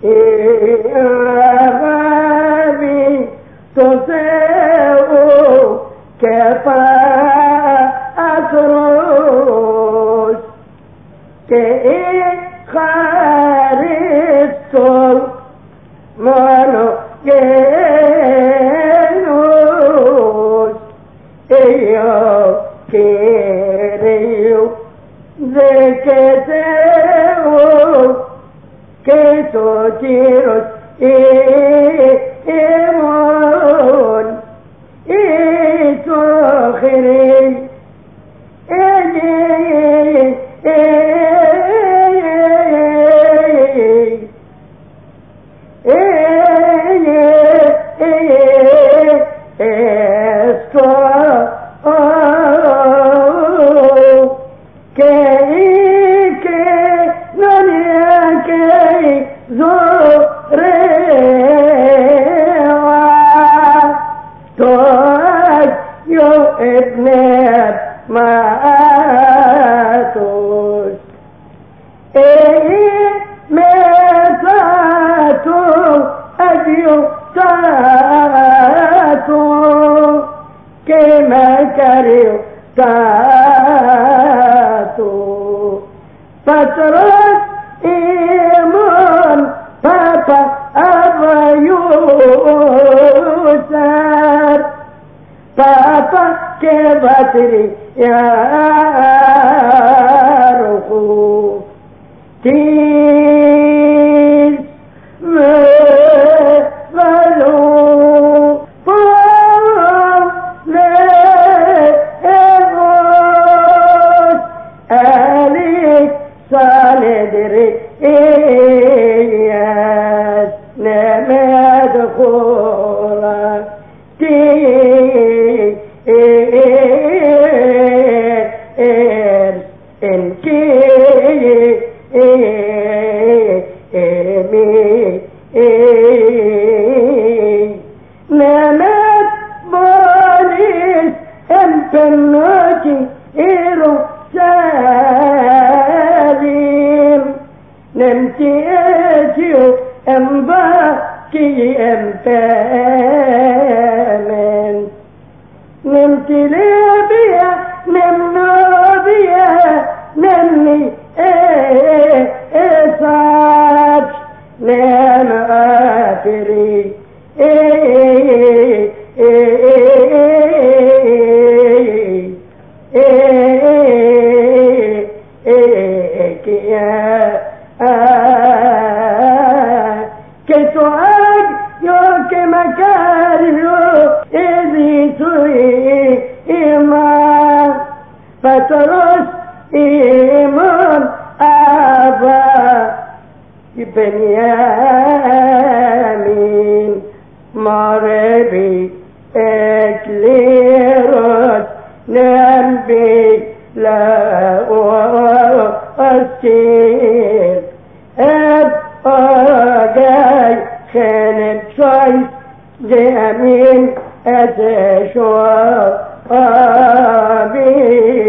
إرغابي تصيب كفاء أسروس كي خارستم منو جنوس إيو كيريو ذكتو كيتو تيروس إيمون إيتو خيري Patron iman papa abayusar papa ke batri ya ruhu tis me valu صالدري إياس نمد خورا تي إرس إنكي نمد بوليس أمبنوكي إيرو نمتي أجيو أمباكي أمتامن نمتي ليبيا نمنوبيا نمني إساج نم آفري كتوعد يوك مكاريو إذي توي إيمان فترس إيمان أبا بنيامين مربي إكليروس نبي لا أسير أبقى خانت شويس جميل أتشوى أبي